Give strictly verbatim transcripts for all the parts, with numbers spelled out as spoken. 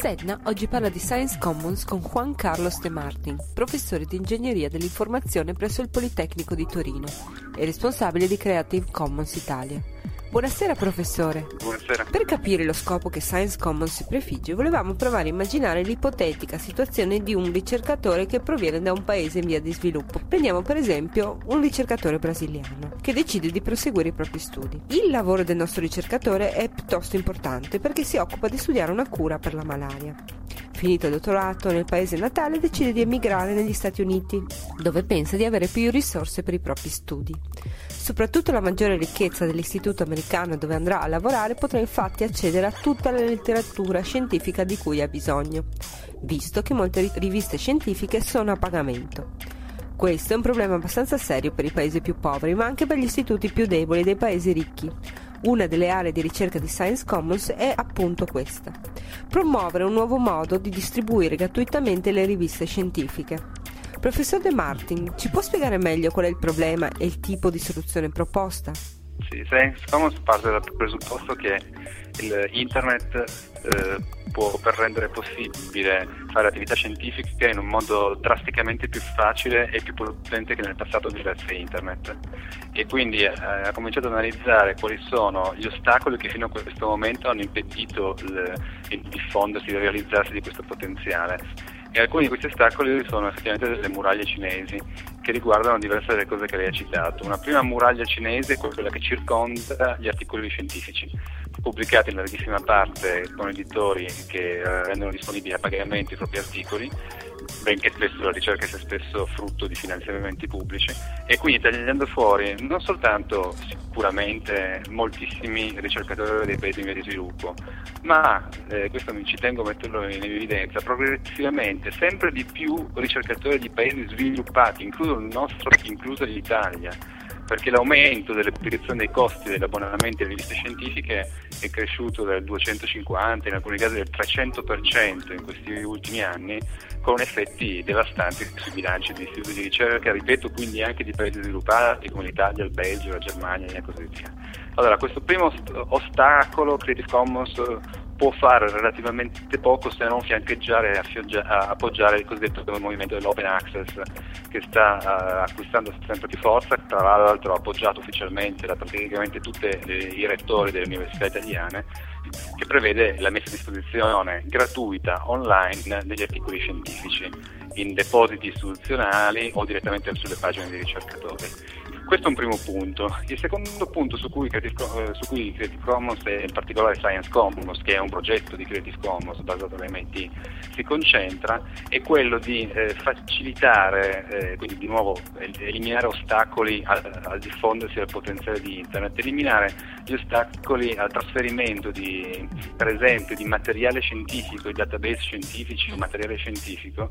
Sedna oggi parla di Science Commons con Juan Carlos de Martin, professore di ingegneria dell'informazione presso il Politecnico di Torino e responsabile di Creative Commons Italia. Buonasera professore. Buonasera. Per capire lo scopo che Science Commons si prefigge, volevamo provare a immaginare l'ipotetica situazione di un ricercatore che proviene da un paese in via di sviluppo. Prendiamo per esempio un ricercatore brasiliano che decide di proseguire i propri studi. Il lavoro del nostro ricercatore è piuttosto importante perché si occupa di studiare una cura per la malaria. Finito il dottorato nel paese natale, decide di emigrare negli Stati Uniti, dove pensa di avere più risorse per i propri studi. Soprattutto la maggiore ricchezza dell'istituto americano dove andrà a lavorare potrà infatti accedere a tutta la letteratura scientifica di cui ha bisogno, visto che molte riviste scientifiche sono a pagamento. Questo è un problema abbastanza serio per i paesi più poveri, ma anche per gli istituti più deboli dei paesi ricchi. Una delle aree di ricerca di Science Commons è appunto questa: promuovere un nuovo modo di distribuire gratuitamente le riviste scientifiche. Professor De Martin, ci può spiegare meglio qual è il problema e il tipo di soluzione proposta? Sì, Science Commons parte dal presupposto che il internet eh, può per rendere possibile fare attività scientifiche in un modo drasticamente più facile e più potente che nel passato grazie a internet, e quindi eh, ha cominciato ad analizzare quali sono gli ostacoli che fino a questo momento hanno impedito il, il diffondersi, il realizzarsi di questo potenziale. E alcuni di questi ostacoli sono effettivamente delle muraglie cinesi che riguardano diverse delle cose che lei ha citato. Una prima muraglia cinese è quella che circonda gli articoli scientifici, pubblicati in larghissima parte con editori che eh, rendono disponibili a pagamento i propri articoli, benché spesso la ricerca sia spesso frutto di finanziamenti pubblici, e quindi tagliando fuori non soltanto sicuramente moltissimi ricercatori dei paesi in via di sviluppo, ma, eh, questo mi ci tengo a metterlo in evidenza, progressivamente sempre di più ricercatori di paesi sviluppati, incluso il nostro, incluso l'Italia, perché l'aumento dell'applicazione dei costi degli abbonamenti alle riviste scientifiche è cresciuto del duecentocinquanta, in alcuni casi del trecento per cento in questi ultimi anni, con effetti devastanti sui bilanci degli istituti di ricerca, ripeto, quindi anche di paesi sviluppati come l'Italia, il Belgio, la Germania e così via. Allora, questo primo ostacolo Creative Commons può fare relativamente poco se non fiancheggiare e affioggia- appoggiare il cosiddetto movimento dell'open access, che sta uh, acquistando sempre più forza, tra l'altro appoggiato ufficialmente da praticamente tutti i rettori delle università italiane, che prevede la messa a disposizione gratuita online degli articoli scientifici in depositi istituzionali o direttamente sulle pagine dei ricercatori. Questo è un primo punto. Il secondo punto su cui Creative, su cui Creative Commons e in particolare Science Commons, che è un progetto di Creative Commons basato all'M I T, si concentra è quello di eh, facilitare, eh, quindi di nuovo eliminare ostacoli al, al diffondersi del potenziale di internet, eliminare gli ostacoli al trasferimento di, per esempio, di materiale scientifico, di database scientifici o materiale scientifico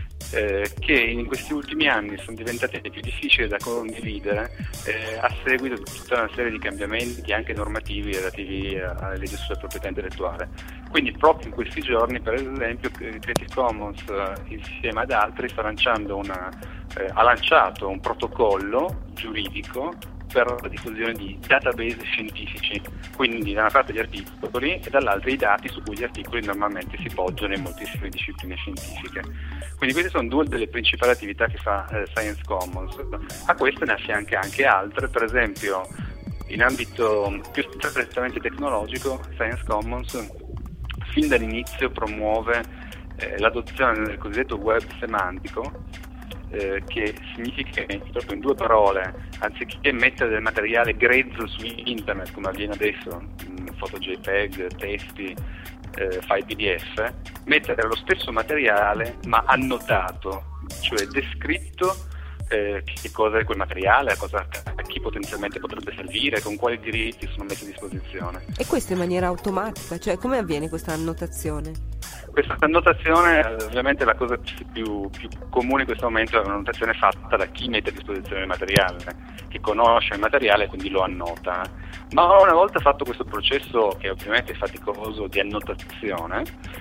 eh, che in questi ultimi anni sono diventati più difficili da condividere Eh, a seguito di tutta una serie di cambiamenti anche normativi relativi alla legge sulla proprietà intellettuale. Quindi proprio in questi giorni, per esempio, Creative Commons eh, insieme ad altri sta lanciando una, eh, ha lanciato un protocollo giuridico per la diffusione di database scientifici, quindi da una parte gli articoli e dall'altra i dati su cui gli articoli normalmente si poggiano in moltissime discipline scientifiche. Quindi queste sono due delle principali attività che fa eh, Science Commons. A queste ne affianca anche altre, per esempio in ambito più strettamente tecnologico, Science Commons fin dall'inizio promuove eh, l'adozione del cosiddetto web semantico, Eh, che significa che proprio in due parole, anziché mettere del materiale grezzo su internet come avviene adesso, mh, foto JPEG, testi, eh, file P D F, mettere lo stesso materiale ma annotato, cioè descritto eh, che cosa è quel materiale, a, cosa, a chi potenzialmente potrebbe servire, con quali diritti sono messi a disposizione. E questo in maniera automatica, cioè come avviene questa annotazione? Questa annotazione, ovviamente la cosa più, più comune in questo momento è un'annotazione fatta da chi mette a disposizione il materiale, che conosce il materiale e quindi lo annota. Ma una volta fatto questo processo, che ovviamente è faticoso, di annotazione,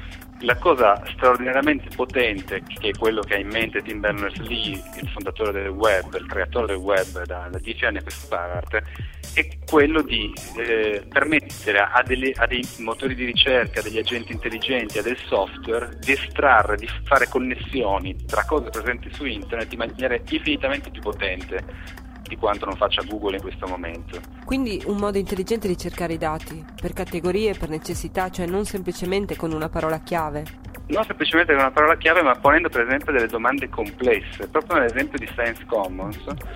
La cosa straordinariamente potente, che è quello che ha in mente Tim Berners-Lee, il fondatore del web, il creatore del web da, da dieci anni a questa parte, è quello di eh, permettere a, delle, a dei motori di ricerca, a degli agenti intelligenti, a del software, di estrarre, di fare connessioni tra cose presenti su internet in maniera infinitamente più potente di quanto non faccia Google in questo momento. Quindi un modo intelligente di cercare i dati, per categorie, per necessità, cioè non semplicemente con una parola chiave. Non semplicemente con una parola chiave, ma ponendo per esempio delle domande complesse. Proprio nell'esempio di Science Commons,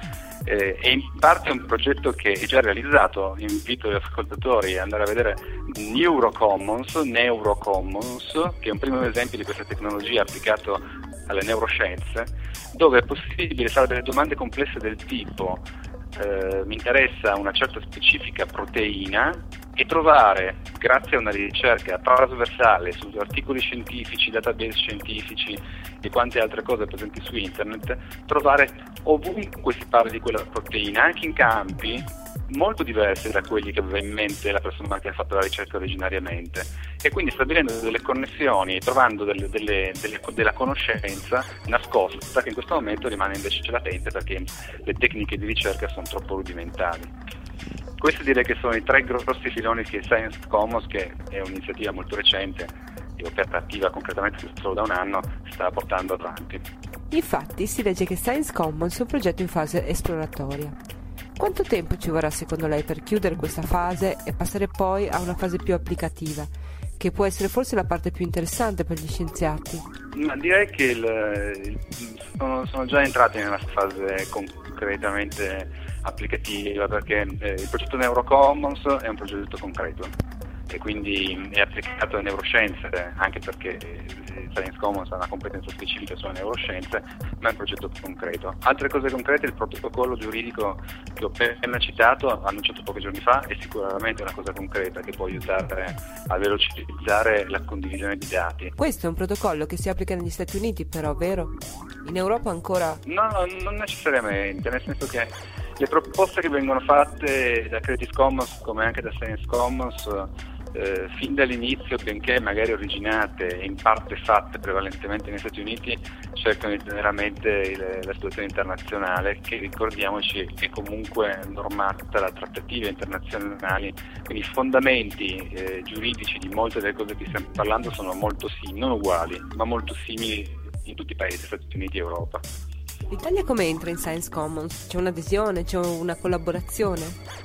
eh, è in parte un progetto che è già realizzato. Invito gli ascoltatori ad andare a vedere Neurocommons, Neurocommons, che è un primo esempio di questa tecnologia applicato alle neuroscienze, dove è possibile fare delle domande complesse del tipo eh, mi interessa una certa specifica proteina, e trovare, grazie a una ricerca trasversale su articoli scientifici, database scientifici e quante altre cose presenti su internet, trovare ovunque si parli di quella proteina, anche in campi molto diversi da quelli che aveva in mente la persona che ha fatto la ricerca originariamente, e quindi stabilendo delle connessioni, trovando delle, delle, delle, della conoscenza nascosta che in questo momento rimane invece latente perché le tecniche di ricerca sono troppo rudimentali. Questi direi che sono i tre grossi filoni che Science Commons, che è un'iniziativa molto recente e operativa concretamente solo da un anno, sta portando avanti. Infatti si legge che Science Commons è un progetto in fase esploratoria. Quanto tempo ci vorrà secondo lei per chiudere questa fase e passare poi a una fase più applicativa, che può essere forse la parte più interessante per gli scienziati? Ma direi che il, il, sono, sono già entrati nella fase concretamente applicativa, perché eh, il progetto Neurocommons è un progetto concreto e quindi è applicato alle neuroscienze, anche perché Science Commons ha una competenza specifica sulle neuroscienze, ma è un progetto concreto. Altre cose concrete, il protocollo giuridico che ho appena citato, annunciato pochi giorni fa, è sicuramente una cosa concreta che può aiutare a velocizzare la condivisione di dati. Questo è un protocollo che si applica negli Stati Uniti però, vero? In Europa ancora? No, no, non necessariamente, nel senso che le proposte che vengono fatte da Creative Commons come anche da Science Commons eh, fin dall'inizio, benché magari originate e in parte fatte prevalentemente negli Stati Uniti, cercano di tenere a mente il, la situazione internazionale, che ricordiamoci è comunque normata da trattative internazionali, quindi i fondamenti eh, giuridici di molte delle cose che stiamo parlando sono molto simili, non uguali, ma molto simili in tutti i paesi, Stati Uniti e Europa. L'Italia come entra in Science Commons? C'è un'adesione? C'è una collaborazione?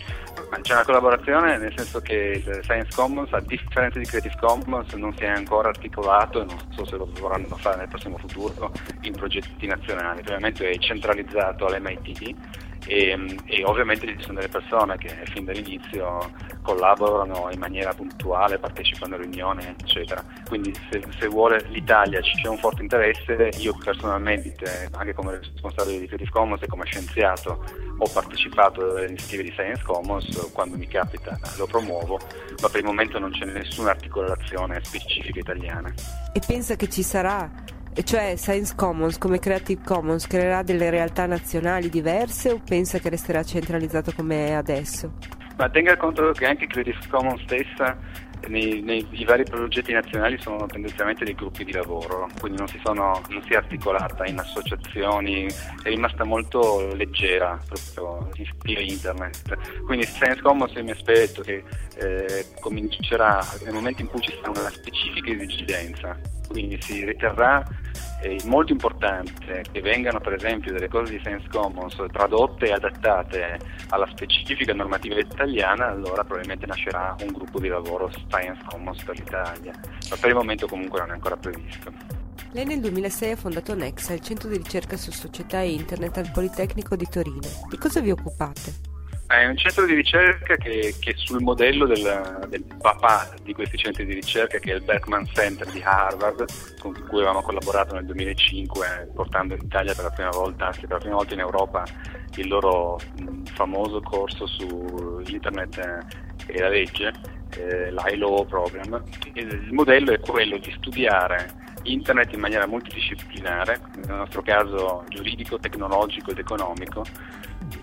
C'è una collaborazione, nel senso che il Science Commons, a differenza di Creative Commons, non si è ancora articolato, e non so se lo vorranno fare nel prossimo futuro, in progetti nazionali. Ovviamente è centralizzato all'M I T e, e ovviamente ci sono delle persone che fin dall'inizio collaborano in maniera puntuale, partecipano a riunioni, eccetera. Quindi se, se vuole l'Italia c'è un forte interesse. Io personalmente, anche come responsabile di Creative Commons e come scienziato, ho partecipato alle iniziative di Science Commons, quando mi capita lo promuovo, ma per il momento non c'è nessuna articolazione specifica italiana. E pensa che ci sarà? E cioè Science Commons come Creative Commons creerà delle realtà nazionali diverse, o pensa che resterà centralizzato come è adesso? Ma tenga conto che anche Creative Commons stessa, nei, nei i vari progetti nazionali sono tendenzialmente dei gruppi di lavoro, quindi non si, sono, non si è articolata in associazioni, è rimasta molto leggera, proprio in stile internet. Quindi Science Commons io mi aspetto che eh, comincerà nel momento in cui ci sarà una specifica esigenza, quindi si riterrà è molto importante che vengano per esempio delle cose di Science Commons tradotte e adattate alla specifica normativa italiana, allora probabilmente nascerà un gruppo di lavoro Science Commons per l'Italia, ma per il momento comunque non è ancora previsto. Lei nel duemilasei ha fondato Nexa, il centro di ricerca su società e internet al Politecnico di Torino. Di cosa vi occupate? È un centro di ricerca che, che sul modello del, del papà di questi centri di ricerca, che è il Berkman Center di Harvard, con cui avevamo collaborato nel duemilacinque, portando in Italia per la prima volta, anzi per la prima volta in Europa, il loro mh, famoso corso su internet e la legge, eh, l'I L O Program. Il modello è quello di studiare internet in maniera multidisciplinare, nel nostro caso giuridico, tecnologico ed economico,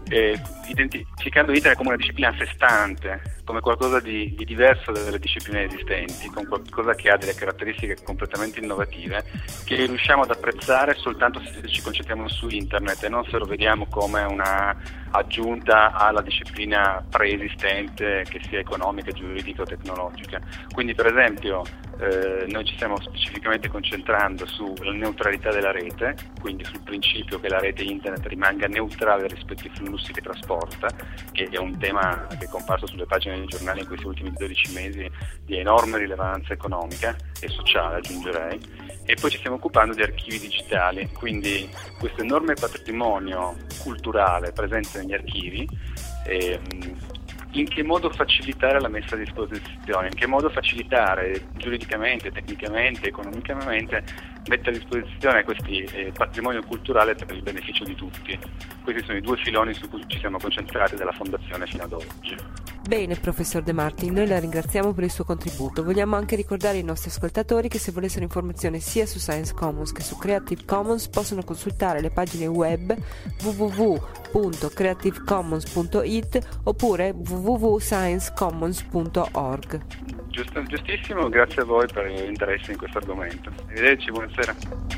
eh, identificando internet come una disciplina a sé stante, come qualcosa di, di diverso dalle discipline esistenti, con qualcosa che ha delle caratteristiche completamente innovative, che riusciamo ad apprezzare soltanto se ci concentriamo su internet e non se lo vediamo come una aggiunta alla disciplina preesistente, che sia economica, giuridica o tecnologica. Quindi per esempio eh, noi ci stiamo specificamente concentrando sulla neutralità della rete, quindi sul principio che la rete internet rimanga neutrale rispetto ai flussi che trasporta, che è un tema che è comparso sulle pagine dei giornali in questi ultimi dodici mesi di enorme rilevanza economica e sociale, aggiungerei. E poi ci stiamo occupando di archivi digitali, quindi questo enorme patrimonio culturale presente negli archivi, ehm, in che modo facilitare la messa a disposizione, in che modo facilitare giuridicamente, tecnicamente, economicamente, mettere a disposizione questi eh, patrimonio culturale per il beneficio di tutti. Questi sono i due filoni su cui ci siamo concentrati dalla Fondazione fino ad oggi. Bene, professor De Marti, noi la ringraziamo per il suo contributo. Vogliamo anche ricordare ai nostri ascoltatori che se volessero informazioni sia su Science Commons che su Creative Commons possono consultare le pagine web w w w punto creative commons punto i t oppure w w w punto science commons punto org. Giusto, giustissimo, grazie a voi per l'interesse in questo argomento. Arrivederci, buonasera.